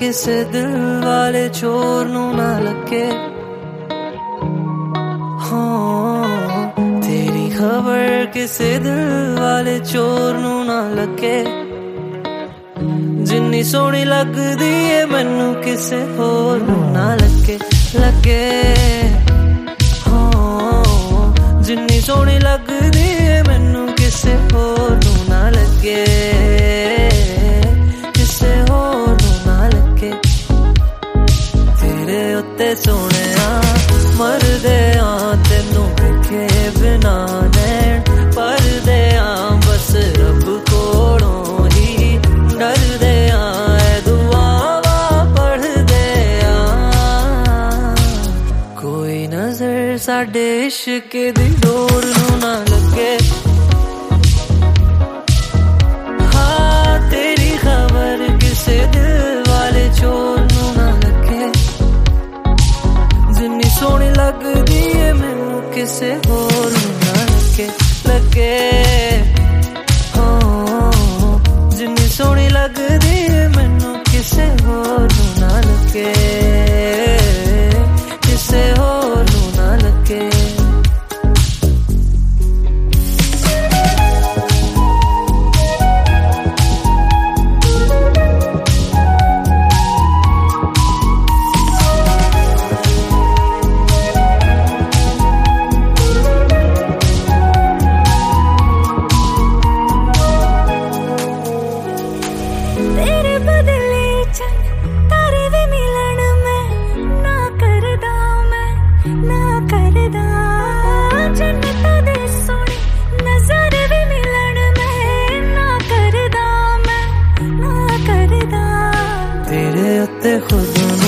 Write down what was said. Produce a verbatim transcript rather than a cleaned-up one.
किसे दिल वाले चोर नू ना लगे। हाँ तेरी खबर किसे दिल वाले चोर नू ना लगे। जिन्नी सोहनी लगदी है मैनू किसे होर नू ना लगे लगे। हाँ जिन्नी सोहनी लगदी है मैनू किसे होर नू ना लगे। किसे होर नू ना लगे। तेरे उत्ते सोहणिया मरदे आ तेनू वेखे बिना नैन परदे आ बस रब कोलों ही डरदे आ ऐ दुआवा पढ़दे आ। कोई नजर साडे इश्क दी डोर नू ना लगे। हाँ तेरी खबर किसे दिल वाले चोर नू ना लगे। जिन्नी सोहनी लगदी है मैनू किसे होर नू ना लगे लगे। हाँ जिन्नी सोहनी लगदी है मैनू किसे होर नू ना लगे। किसे होर नू ना लगे। तेरे बदले चन तारे भी मिलन मैं ना करदा मैं ना करदा। जन्नत दे सोहने नजर भी मिलन मैं ना करदा मैं ना करदा। तेरे उत्ते खुद